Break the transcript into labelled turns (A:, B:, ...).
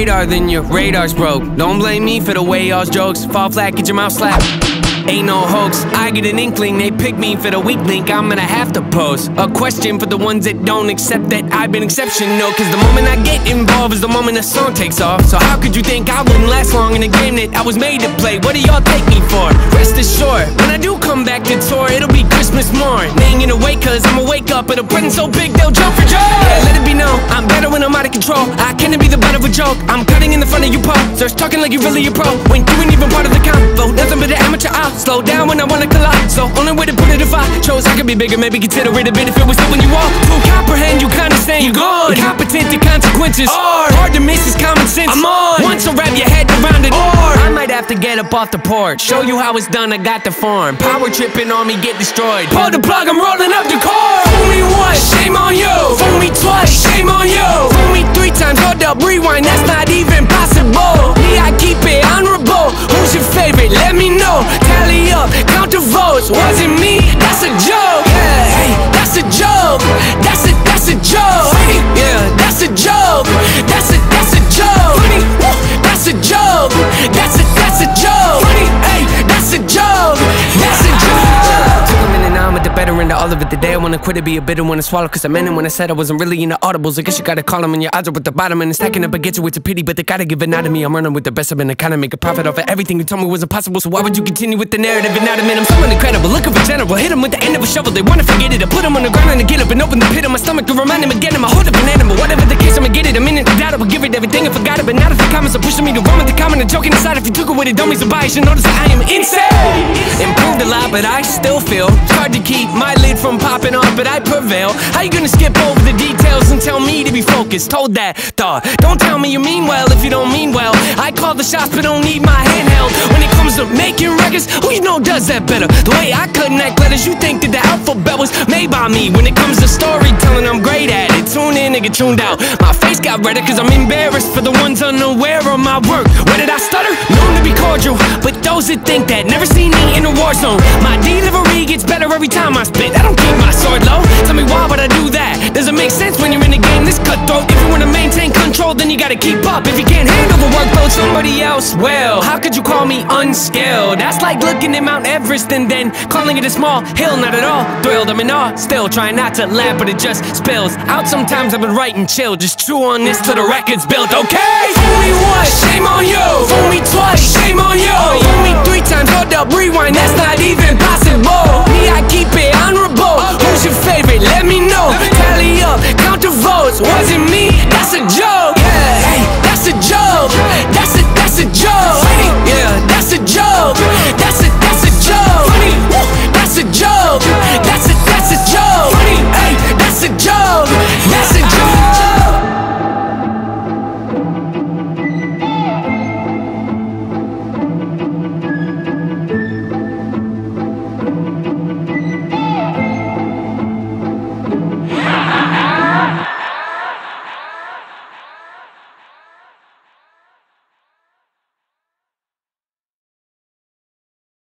A: radar, then your radar's broke. Don't blame me for the way y'all's jokes fall flat, get your mouth slapped. Ain't no hoax, I get an inkling, they pick me for the weak link, I'm gonna have to pose a question for the ones that don't accept that I've been exceptional. Cause the moment I get involved is the moment the song takes off. So how could you think I wouldn't last long in a game that I was made to play? What do y'all take me for? Rest assured, when I do come back to tour, it'll be Christmas morn. They ain't gonna wait cause I'ma wake up with a present so big they'll jump for joy. Yeah, let it be known, I'm better when I'm out of control. I can't be the butt of a joke, I'm cutting in the front of you po. Starts talking like you really a pro, when you ain't even part of the convo. Nothing but an amateur out. Slow down when I wanna collide, so only way to put it if I chose I could be bigger, maybe consider it a bit if it was still when you walk. To comprehend, you understand, you gone. Incompetent to consequences, hard to miss is common sense. I'm on, once I wrap your head around it, or I might have to get up off the porch, show you how it's done, I got the form. Power tripping on me, get destroyed. Pull the plug, I'm rolling up the cord. Fool me once, shame on you. Fool me twice, shame on you. Fool me 3 times, hold up, rewind, that's not even possible. Me, I keep it honorable. Who's your favorite? Let me know. Tally up, count the votes. Wasn't me, that's a joke. Yeah, hey, that's a joke. That's a joke. Yeah, that's a joke. That's a joke. That's a joke. That's a joke. Hey, that's a joke. That's a joke. Took a minute, now I'm at the better end of all of it. The day I wanna quit it, be a bitter one to swallow. Cause I meant it when I said I wasn't really into audibles. I guess you gotta call them when your odds are at the bottom. And it's stacking up against you, it's a pity, but they gotta give it out of me. I'm running with the best, I've been to kinda make a profit off of everything you told me was impossible. So why would you continue with the narrative and not admit I'm someone incredible, looking for general. Hit them with the end of a shovel, they wanna forget it. I put them on the ground and I get up and open the pit of my stomach to remind them again. I'm a hold up an animal, whatever the case, I'ma get it. A minute to doubt, I will give it everything, I forgot it. But now that the comments are pushing me to run with the comment and joking aside, if you took it with it, don't be surprised, you notice that I am insane. Improved a lot, but I still feel it's hard to keep my lid from popping off, but I prevail. How you gonna skip over the details and tell me to be focused? Hold that thought, don't tell me you mean well if you don't mean well. I call the shots but don't need my handheld. When it comes to making records, who you know does that better? The way I connect letters, you think that the alphabet was made by me. When it comes to storytelling, I'm great at it. Tune in and get tuned out. My face got redder cause I'm embarrassed for the ones unaware of my work. Where did I stutter? Known to be cordial, but those that think that never seen me in a war zone. My delivery gets better every time I spit. I don't keep my sword low. Tell me why would I do that? Does it make sense when you're in a game this cutthroat? If you wanna maintain control, then you gotta keep up. If you can't handle the workload, somebody else will. How could you call me unskilled? That's like looking at Mount Everest and then calling it a small hill. Not at all thrilled, I'm in awe. Still trying not to laugh, but it just spills out. Sometimes I've been writing chill, just chew on this till the record's built. Okay, fool me once, shame on you. Fool me twice, shame on you. Fool me 3 times, hold up, rewind, that's not even possible. Me, I keep it honorable. Who's your favorite? Let me know. Tally up, count the votes. Wasn't me, that's a joke.